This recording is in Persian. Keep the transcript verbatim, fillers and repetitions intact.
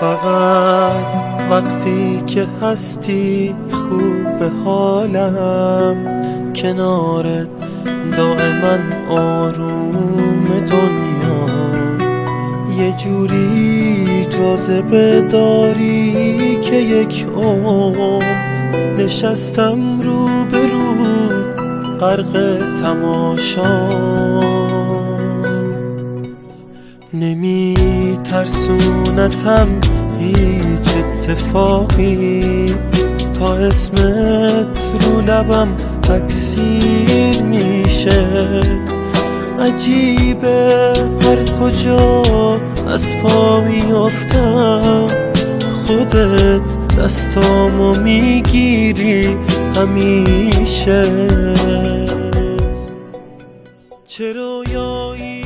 فقط وقتی که هستی خوب حالم، کنارت دائما آروم دنیا، یه جوری جاذبه داری که یک عمر نشستم رو به رو غرق تماشا. نمی ترسونتم هیچ اتفاقی، تا اسمت رو لبم تکثیر میشه. عجیبه هر کجا از پا میافتم خودت دستامو میگیری همیشه. چه رویایی